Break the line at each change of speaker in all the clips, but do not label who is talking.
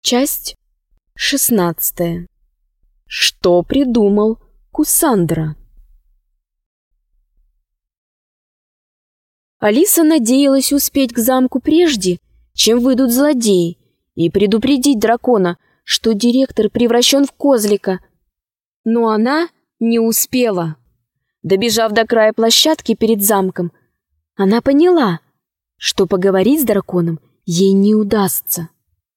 Часть 16. Что придумал Кусандра? Алиса надеялась успеть к замку прежде, чем выйдут злодеи, и предупредить дракона, что директор превращен в козлика. Но она не успела. Добежав до края площадки перед замком, она поняла, что поговорить с драконом ей не удастся.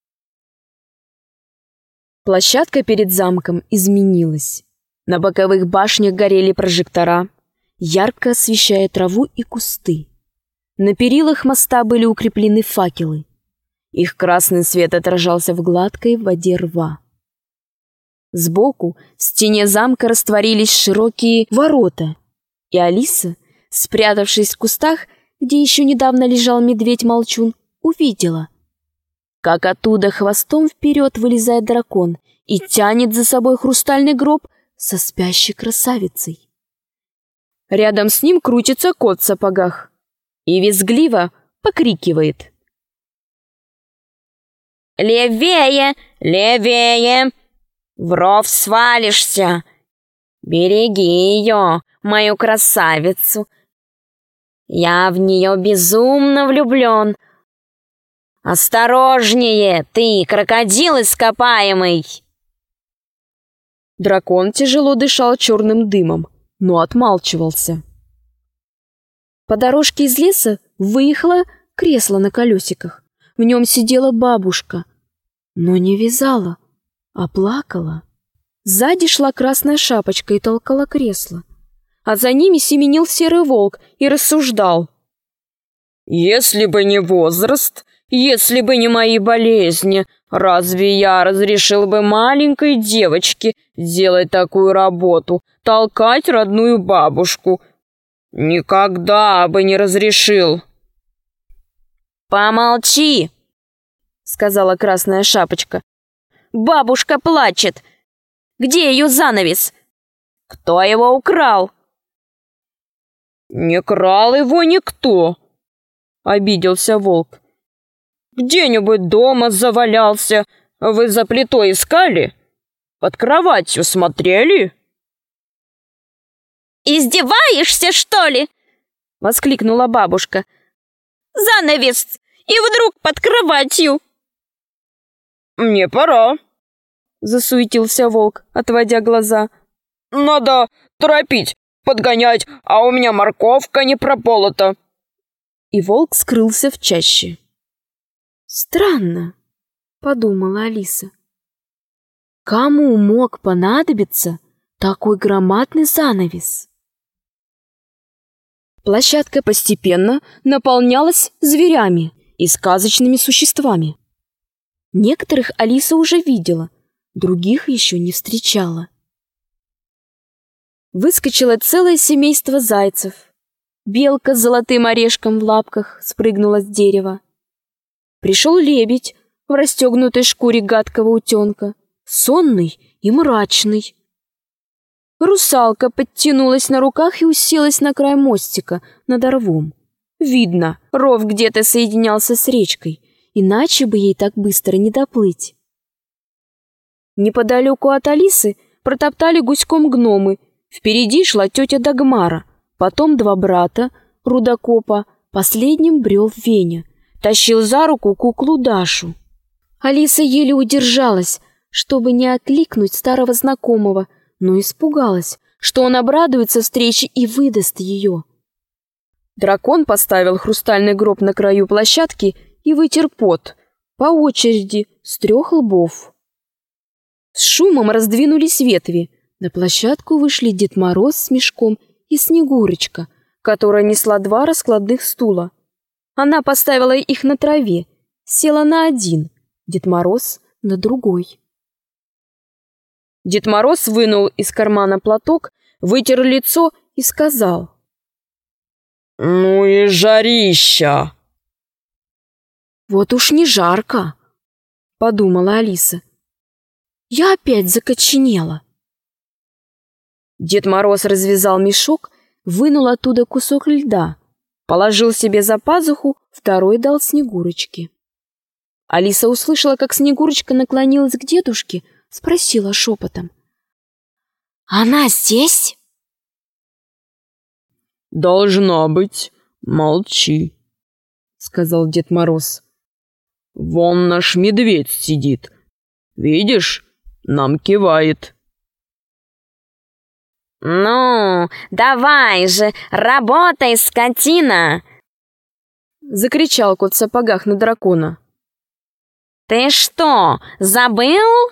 Площадка перед замком изменилась. На боковых башнях горели прожектора, ярко освещая траву и кусты. На перилах моста были укреплены факелы. Их красный свет отражался в гладкой воде рва. Сбоку в стене замка растворились широкие ворота, и Алиса, спрятавшись в кустах, где еще недавно лежал медведь-молчун, увидела, как оттуда хвостом вперед вылезает дракон и тянет за собой хрустальный гроб со спящей красавицей. Рядом с ним крутится кот в сапогах и визгливо покрикивает: «Левее! Левее! В ров свалишься! Береги ее, мою красавицу! Я в нее безумно влюблен! Осторожнее, ты, крокодил ископаемый!» Дракон тяжело дышал черным дымом, но отмалчивался. По дорожке из леса выехало кресло на колесиках. В нем сидела бабушка, но не вязала, а плакала. Сзади шла красная шапочка и толкала кресло, а за ними семенил серый волк и рассуждал: «Если бы не возраст, если бы не мои болезни, разве я разрешил бы маленькой девочке делать такую работу, толкать родную бабушку? Никогда бы не разрешил!» «Помолчи!» — сказала красная шапочка. «Бабушка плачет! Где ее занавес? Кто его украл?» «Не крал его никто!» — обиделся волк. «Где-нибудь дома завалялся. Вы за плитой искали? Под кроватью смотрели?» «Издеваешься, что ли?» — воскликнула бабушка. «Занавес! И вдруг под кроватью!» «Мне пора!» — засуетился волк, отводя глаза. «Надо торопить, подгонять, а у меня морковка не прополота!» И волк скрылся в чаще. «Странно», — подумала Алиса. «Кому мог понадобиться такой громадный занавес?» Площадка постепенно наполнялась зверями и сказочными существами. Некоторых Алиса уже видела, других еще не встречала. Выскочило целое семейство зайцев. Белка с золотым орешком в лапках спрыгнула с дерева. Пришел лебедь в расстегнутой шкуре гадкого утенка, сонный и мрачный. Русалка подтянулась на руках и уселась на край мостика над рвом. Видно, ров где-то соединялся с речкой, иначе бы ей так быстро не доплыть. Неподалеку от Алисы протоптали гуськом гномы. Впереди шла тетя Дагмара, потом два брата, рудокопа, последним брел Веня. Тащил за руку куклу Дашу. Алиса еле удержалась, чтобы не окликнуть старого знакомого, но испугалась, что он обрадуется встрече и выдаст ее. Дракон поставил хрустальный гроб на краю площадки и вытер пот, по очереди, с 3 лбов. С шумом раздвинулись ветви. На площадку вышли Дед Мороз с мешком и Снегурочка, которая несла 2 раскладных стула. Она поставила их на траве, села на один, Дед Мороз на другой. Дед Мороз вынул из кармана платок, вытер лицо и сказал: «Ну и жарища!» «Вот уж не жарко», — подумала Алиса. «Я опять закоченела». Дед Мороз развязал мешок, вынул оттуда кусок льда, положил себе за пазуху, второй дал Снегурочке. Алиса услышала, как Снегурочка наклонилась к дедушке, спросила шепотом: «Она здесь?»
«Должна быть. Молчи», — сказал Дед Мороз. «Вон наш медведь сидит. Видишь, нам кивает».
«Ну, давай же, работай, скотина!»
— закричал кот в сапогах на дракона.
«Ты что, забыл?»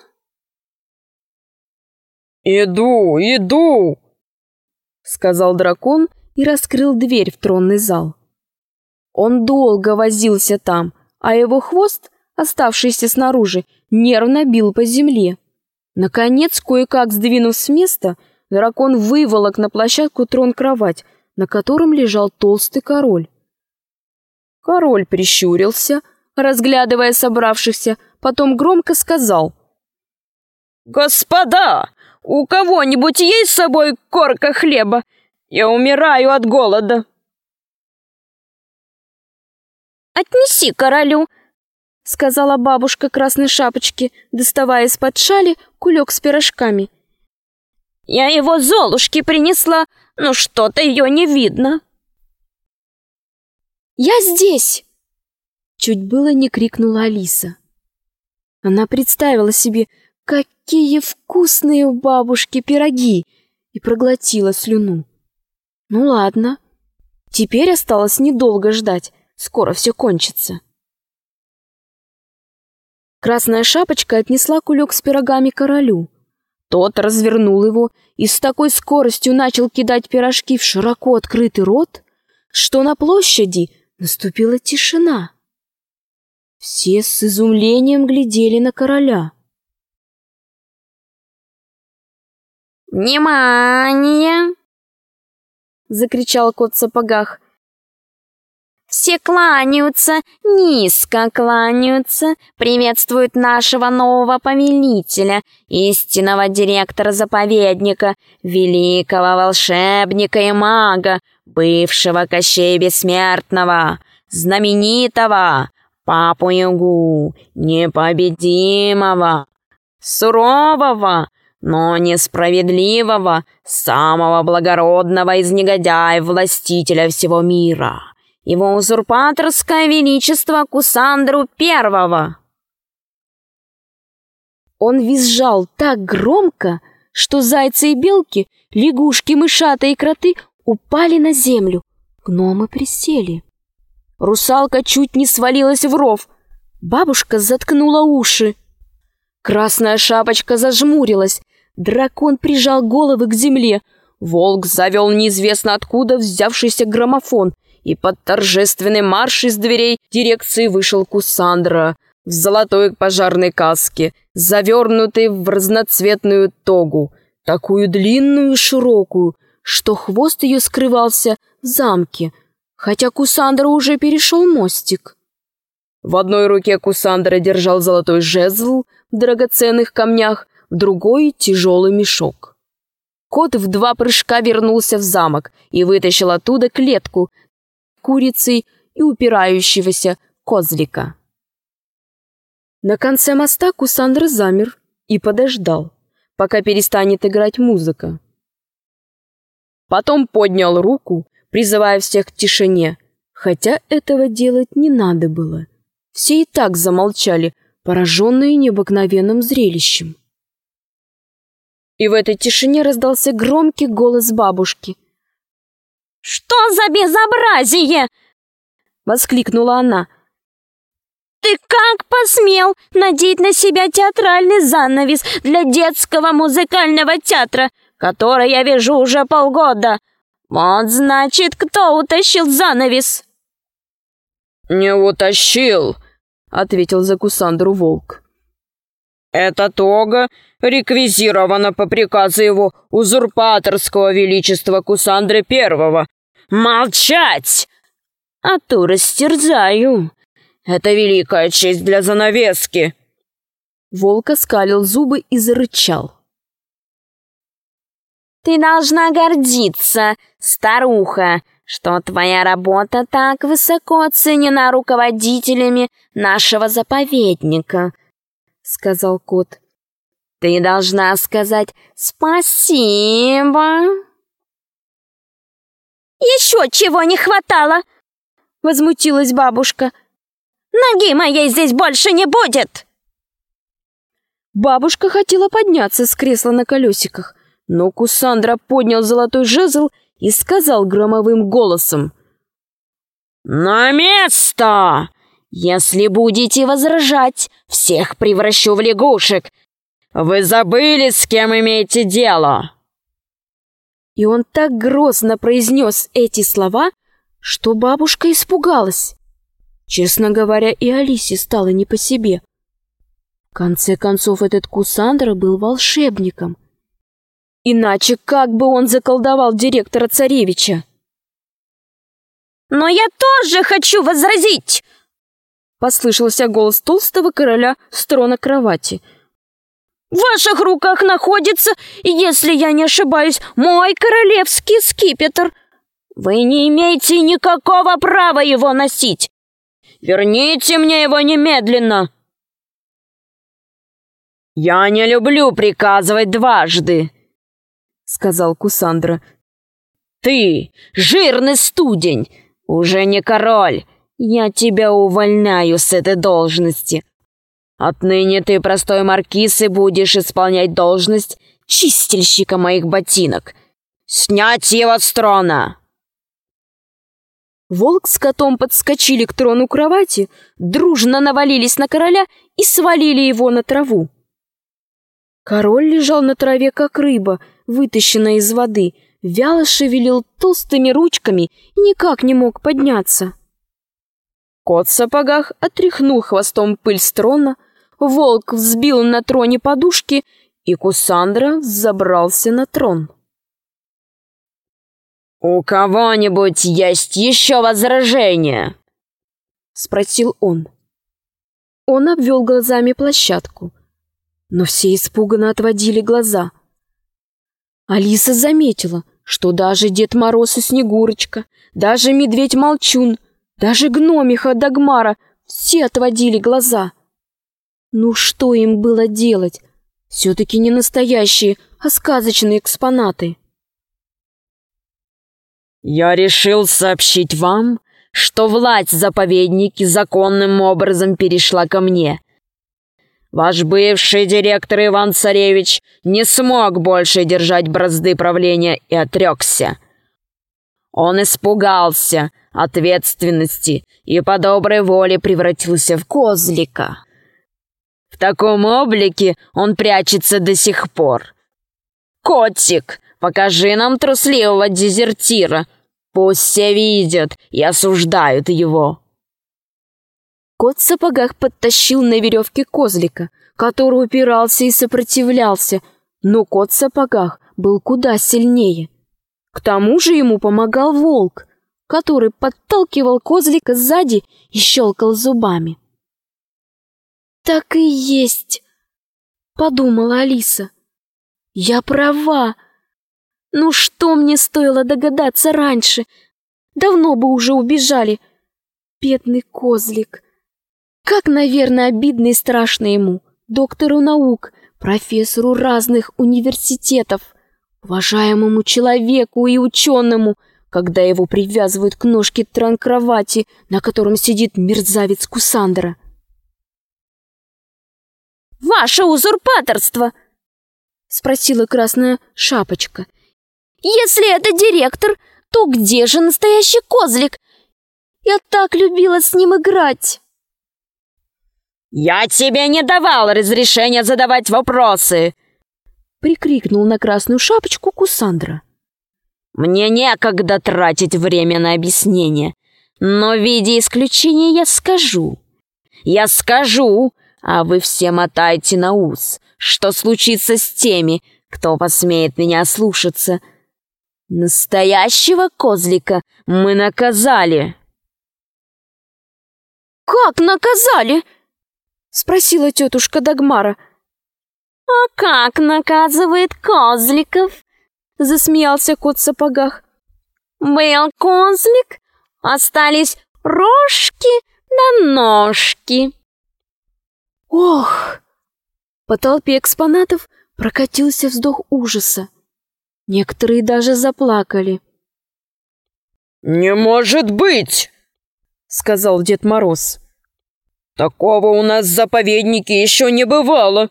«Иду!»
— сказал дракон и раскрыл дверь в тронный зал. Он долго возился там, а его хвост, оставшийся снаружи, нервно бил по земле. Наконец, кое-как сдвинув с места, дракон выволок на площадку трон-кровать, на котором лежал толстый король. Король прищурился, разглядывая собравшихся, потом громко сказал: «Господа, у кого-нибудь есть с собой корка хлеба? Я умираю от голода».
«Отнеси королю»,
— сказала бабушка Красной Шапочки, доставая из-под шали кулек с пирожками.
«Я его Золушке принесла, но что-то ее не видно».
«Я здесь!» — чуть было не крикнула Алиса. Она представила себе, какие вкусные у бабушки пироги, и проглотила слюну. Ну ладно, теперь осталось недолго ждать, скоро все кончится. Красная Шапочка отнесла кулек с пирогами королю. Тот развернул его и с такой скоростью начал кидать пирожки в широко открытый рот, что на площади наступила тишина. Все с изумлением глядели на короля.
«Внимание!»
— закричал кот в сапогах.
«Все кланяются, низко кланяются, приветствуют нашего нового повелителя, истинного директора заповедника, великого волшебника и мага, бывшего Кощея Бессмертного, знаменитого Папу-Ягу, непобедимого, сурового, но несправедливого, самого благородного из негодяев властителя всего мира, его узурпаторское величество Кусандру Первого».
Он визжал так громко, что зайцы и белки, лягушки, мышата и кроты упали на землю. Гномы присели. Русалка чуть не свалилась в ров. Бабушка заткнула уши. Красная Шапочка зажмурилась. Дракон прижал головы к земле. Волк завел неизвестно откуда взявшийся граммофон, и под торжественный марш из дверей дирекции вышел Кусандра в золотой пожарной каске, завернутый в разноцветную тогу, такую длинную и широкую, что хвост ее скрывался в замке, хотя Кусандра уже перешел мостик. В одной руке Кусандра держал золотой жезл в драгоценных камнях, в другой — тяжелый мешок. Кот в 2 прыжка вернулся в замок и вытащил оттуда клетку курицей и упирающегося козлика. На конце моста Кусандра замер и подождал, пока перестанет играть музыка. Потом поднял руку, призывая всех к тишине, хотя этого делать не надо было. Все и так замолчали, пораженные необыкновенным зрелищем. И в этой тишине раздался громкий голос бабушки.
«Что за безобразие?»
— воскликнула она.
«Ты как посмел надеть на себя театральный занавес для детского музыкального театра, который я вижу уже полгода? Вот значит, кто утащил занавес?»
«Не утащил», — ответил за Кусандру волк. «Эта тога реквизирована по приказу его узурпаторского величества Кусандры Первого. Молчать! А то растерзаю. Это великая честь для занавески».
Волк оскалил зубы и зарычал.
«Ты должна гордиться, старуха, что твоя работа так высоко оценена руководителями нашего заповедника», — сказал кот. «Ты должна сказать спасибо». «Еще чего не хватало!» — возмутилась бабушка. «Ноги моей здесь больше не будет!»
Бабушка хотела подняться с кресла на колесиках, но Кусандра поднял золотой жезл и сказал громовым голосом:
«На место! Если будете возражать, всех превращу в лягушек. Вы забыли, с кем имеете дело?»
И он так грозно произнес эти слова, что бабушка испугалась. Честно говоря, и Алисе стало не по себе. В конце концов, этот Кусандра был волшебником. Иначе как бы он заколдовал директора-царевича?
«Но я тоже хочу возразить!»
Послышался голос толстого короля с трона кровати.
«В ваших руках находится, если я не ошибаюсь, мой королевский скипетр. Вы не имеете никакого права его носить. Верните мне его немедленно!»
«Я не люблю приказывать дважды», — сказал Кусандра. «Ты, жирный студень, уже не король. Я тебя увольняю с этой должности. Отныне ты простой маркиз и будешь исполнять должность чистильщика моих ботинок. Снять его с трона!»
Волк с котом подскочили к трону кровати, дружно навалились на короля и свалили его на траву. Король лежал на траве, как рыба, вытащенная из воды, вяло шевелил толстыми ручками и никак не мог подняться. Кот в сапогах отряхнул хвостом пыль с трона, волк взбил на троне подушки, и Кусандра забрался на трон.
«У кого-нибудь есть еще возражения?» — спросил он.
Он обвел глазами площадку, но все испуганно отводили глаза. Алиса заметила, что даже Дед Мороз и Снегурочка, даже Медведь-Молчун, даже гномиха Дагмара все отводили глаза. Ну что им было делать? Все-таки не настоящие, а сказочные экспонаты.
«Я решил сообщить вам, что власть в заповеднике законным образом перешла ко мне. Ваш бывший директор Иван-Царевич не смог больше держать бразды правления и отрекся. Он испугался ответственности и по доброй воле превратился в козлика. В таком облике он прячется до сих пор. Котик, покажи нам трусливого дезертира. Пусть все видят и осуждают его».
Кот в сапогах подтащил на веревке козлика, который упирался и сопротивлялся, но кот в сапогах был куда сильнее. К тому же ему помогал волк, который подталкивал козлика сзади и щелкал зубами. «Так и есть», — подумала Алиса. «Я права. Ну что мне стоило догадаться раньше? Давно бы уже убежали. Бедный козлик. Как, наверное, обидно и страшно ему, доктору наук, профессору разных университетов, уважаемому человеку и ученому, когда его привязывают к ножке трон-кровати, на котором сидит мерзавец Кусандра».
«Ваше узурпаторство!» — спросила Красная Шапочка. «Если это директор, то где же настоящий козлик? Я так любила с ним играть!»
«Я тебе не давал разрешения задавать вопросы!» —
прикрикнул на Красную Шапочку Кусандра.
«Мне некогда тратить время на объяснение, но в виде исключения я скажу. А вы все мотайте на ус, что случится с теми, кто посмеет меня слушаться. Настоящего козлика мы наказали».
«Как наказали?»
— спросила тетушка Дагмара.
«А как наказывает козликов?» —
засмеялся кот в сапогах.
Был козлик, остались рожки да ножки.
Ох! По толпе экспонатов прокатился вздох ужаса. Некоторые даже заплакали.
«Не может быть!» — сказал Дед Мороз. «Такого у нас в заповеднике еще не бывало!»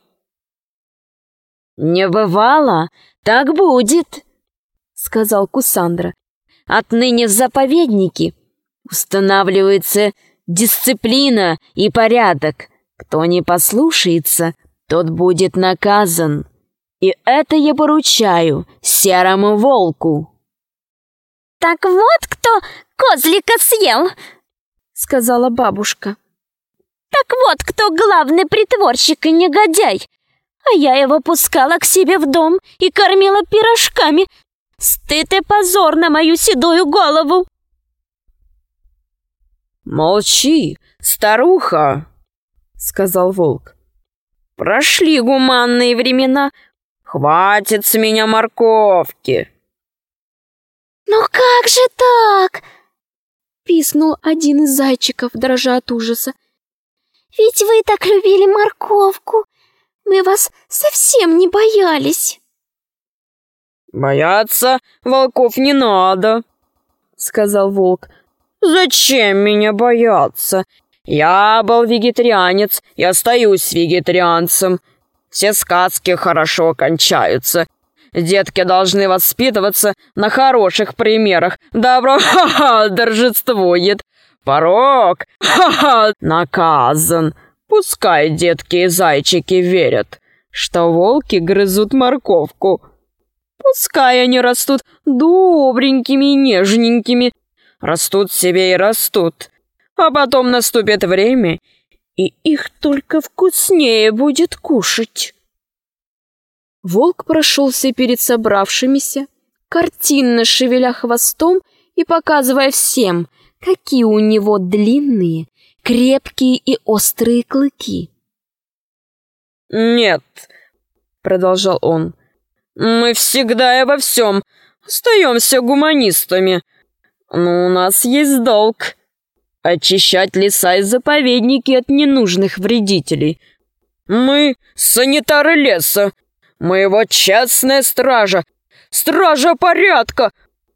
«Не бывало? Так будет!» — сказал Кусандра. «Отныне в заповеднике устанавливается дисциплина и порядок. Кто не послушается, тот будет наказан. И это я поручаю серому волку». «Так вот кто козлика съел!» — сказала бабушка. «Так вот кто главный притворщик и негодяй! А я его пускала к себе в дом и кормила пирожками. Стыд и позор на мою седую голову!»
«Молчи, старуха!» — сказал волк. «Прошли гуманные времена. Хватит с меня морковки!»
«Ну как же так?»
— пискнул один из зайчиков, дрожа от ужаса.
«Ведь вы так любили морковку. Мы вас совсем не боялись».
«Бояться волков не надо», — сказал волк. «Зачем меня бояться? Я был вегетарианец и остаюсь вегетарианцем. Все сказки хорошо кончаются. Детки должны воспитываться на хороших примерах. Добро, торжествует. Порок, наказан. Пускай детки и зайчики верят, что волки грызут морковку. Пускай они растут добренькими и нежненькими. Растут себе и растут. А потом наступит время, и их только вкуснее будет кушать».
Волк прошелся перед собравшимися, картинно шевеля хвостом и показывая всем, какие у него длинные, крепкие и острые клыки.
«Нет», — продолжал он, — «мы всегда и во всем остаемся гуманистами. Но у нас есть долг — очищать леса и заповедники от ненужных вредителей. Мы санитары леса, мы его честная стража, стража порядка».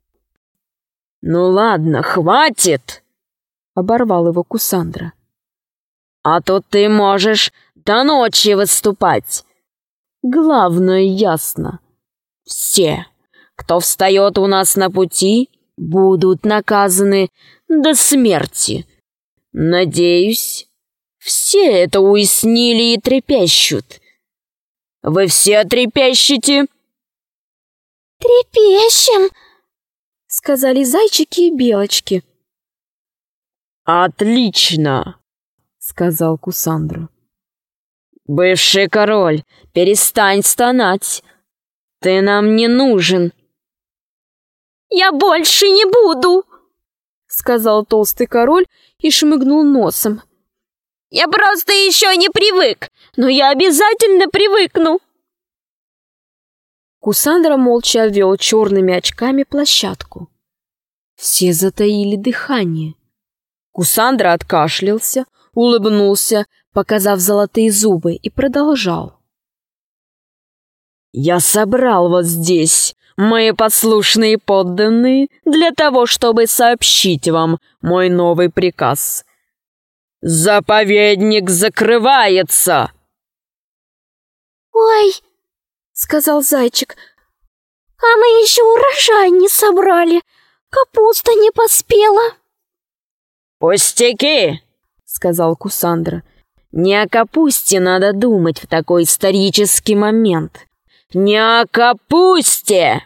«Ну ладно, хватит!» — оборвал его Кусандра. «А то ты можешь до ночи выступать. Главное ясно. Все, кто встает у нас на пути, будут наказаны до смерти. Надеюсь, все это уяснили и трепещут. Вы все трепещете?»
«Трепещем!»
— сказали зайчики и белочки.
«Отлично!» — сказал Кусандра. «Бывший король, перестань стонать. Ты нам не нужен».
«Я больше не буду!»
— сказал толстый король и шмыгнул носом.
«Я просто еще не привык, но я обязательно привыкну!»
Кусандра молча обвел черными очками площадку. Все затаили дыхание. Кусандра откашлялся, улыбнулся, показав золотые зубы, и продолжал.
«Я собрал вас здесь, мои послушные подданные, для того, чтобы сообщить вам мой новый приказ. Заповедник закрывается!»
«Ой!» — сказал зайчик. «А мы еще урожай не собрали, капуста не поспела».
«Пустяки!» — сказал Кусандра. «Не о капусте надо думать в такой исторический момент. Не о капусте!»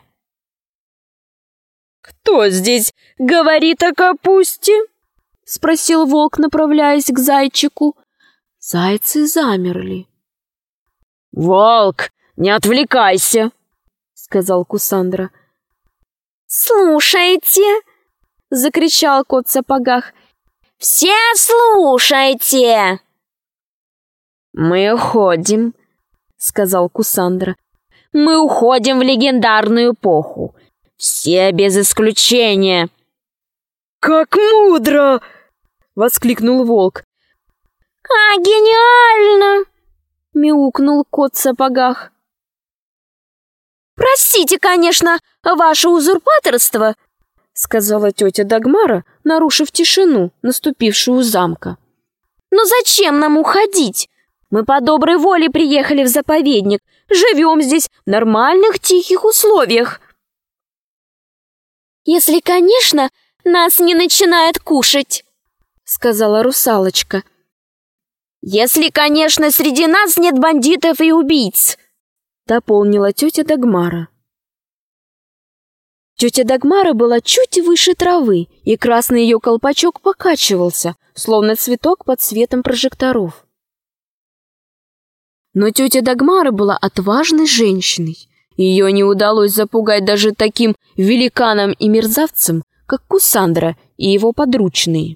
«Кто здесь говорит о капусте?»
— спросил волк, направляясь к зайчику. Зайцы замерли.
«Волк, не отвлекайся!» — сказал Кусандра.
«Слушайте!» — закричал кот в сапогах. «Все слушайте!»
«Мы уходим», — сказал Кусандра. «Мы уходим в легендарную эпоху. Все без исключения!»
«Как мудро!» — воскликнул волк.
«Как гениально!»
— мяукнул кот в сапогах.
«Простите, конечно, ваше узурпаторство»,
— сказала тетя Дагмара, нарушив тишину, наступившую у замка.
«но зачем нам уходить? Мы по доброй воле приехали в заповедник, живем здесь в нормальных тихих условиях. Если, конечно, нас не начинают кушать», —
сказала русалочка.
«Если, конечно, среди нас нет бандитов и убийц»,
— дополнила тетя Дагмара. Тетя Дагмара была чуть выше травы, и красный ее колпачок покачивался, словно цветок под светом прожекторов. Но тетя Дагмара была отважной женщиной. Ее не удалось запугать даже таким великаном и мерзавцем, как Кусандра и его подручные.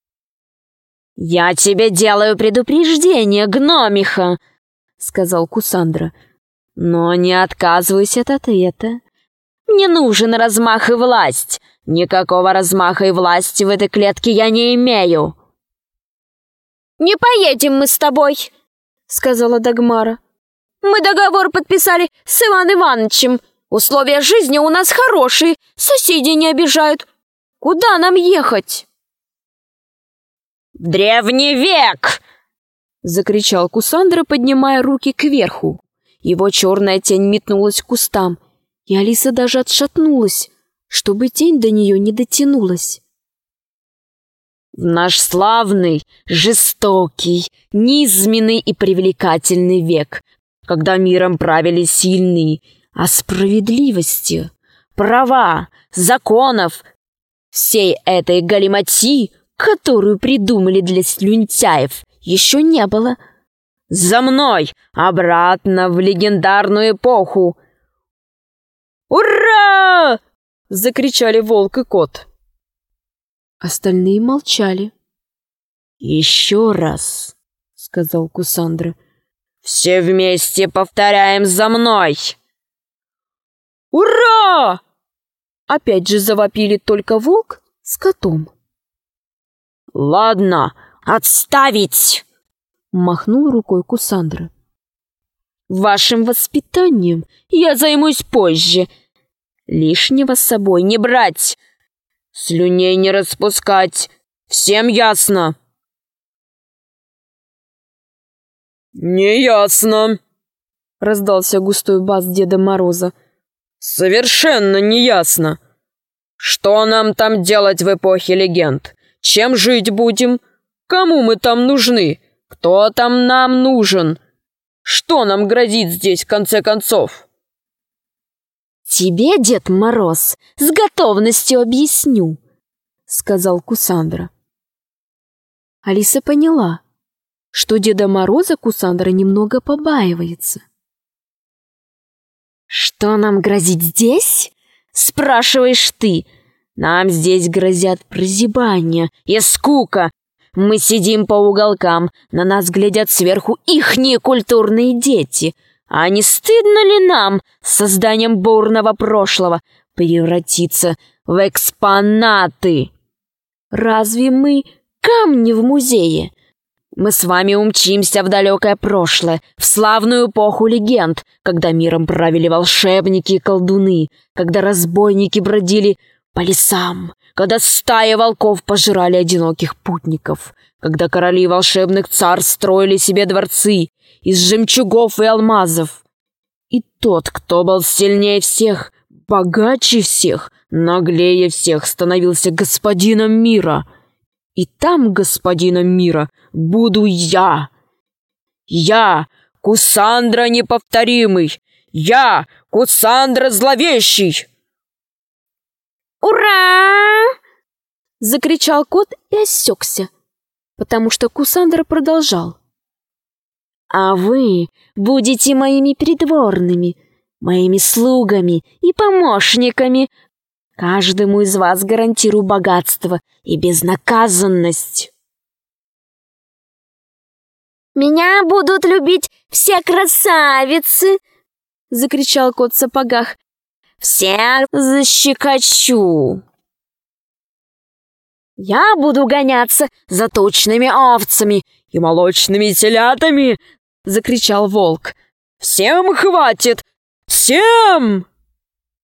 «Я тебе делаю предупреждение, гномиха!» — сказал Кусандра. «Но не отказывайся от ответа. Мне нужен размах и власть. Никакого размаха и власти в этой клетке я не имею».
«Не поедем мы с тобой», — сказала Дагмара. «Мы договор подписали с Иваном Ивановичем. Условия жизни у нас хорошие, соседи не обижают. Куда нам ехать?»
«В древний век!»
— закричал Кусандра, поднимая руки кверху. Его черная тень метнулась к кустам, и Алиса даже отшатнулась, чтобы тень до нее не дотянулась.
«В наш славный, жестокий, низменный и привлекательный век, когда миром правили сильные, а справедливости, права, законов, всей этой галиматьи, которую придумали для слюнтяев, еще не было. За мной, обратно в легендарную эпоху!»
«Ура!» — закричали волк и кот. Остальные молчали.
«Еще раз», — сказал Кусандра. «Все вместе повторяем за мной!»
«Ура!» Опять же завопили только волк с котом.
«Ладно, отставить!»
— махнул рукой Кусандра. «Вашим воспитанием я займусь позже. Лишнего с собой не брать,
слюней не распускать. Всем ясно?» «Не ясно», — раздался густой бас Деда Мороза. «Совершенно не ясно. Что нам там делать в эпохе легенд? Чем жить будем? Кому мы там нужны? Кто там нам нужен? Что нам грозит здесь в конце концов?»
«Тебе, Дед Мороз, с готовностью объясню», — сказал Кусандра. Алиса поняла, что Деда Мороза Кусандра немного побаивается.
«Что нам грозит здесь? Спрашиваешь ты. Нам здесь грозят прозябание и скука. Мы сидим по уголкам, на нас глядят сверху ихние культурные дети. А не стыдно ли нам с созданием бурного прошлого превратиться в экспонаты? Разве мы камни в музее? Мы с вами умчимся в далекое прошлое, в славную эпоху легенд, когда миром правили волшебники и колдуны, когда разбойники бродили по лесам, когда стаи волков пожирали одиноких путников, когда короли волшебных царств строили себе дворцы из жемчугов и алмазов. И тот, кто был сильнее всех, богаче всех, наглее всех, становился господином мира. И там господином мира буду я. Я, Кусандра неповторимый. Я, Кусандра зловещий.
«Ура!»
— закричал кот и осекся, потому что Кусандра продолжал. «А вы будете моими придворными, моими слугами и помощниками. Каждому из вас гарантирую богатство и безнаказанность».
«Меня будут любить все красавицы!»
— закричал кот в сапогах.
всех защекочу.
Я буду гоняться за тучными овцами и молочными телятами, — закричал волк. Всем хватит! Всем!